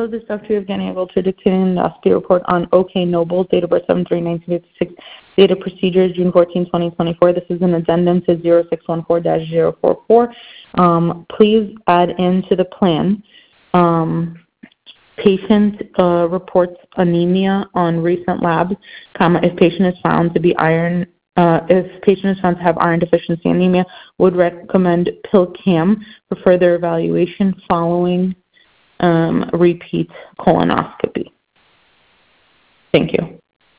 close this doctor of getting able to dictate an endoscopy report on OK Noble, date of birth 7/3/1956, date of procedure June 14, 2024. This is an addendum to 0614-044. Please add into the plan. Patient reports anemia on recent labs, if patient is found to be if patient is found to have iron deficiency anemia, would recommend PillCam for further evaluation following repeat colonoscopy. Thank you.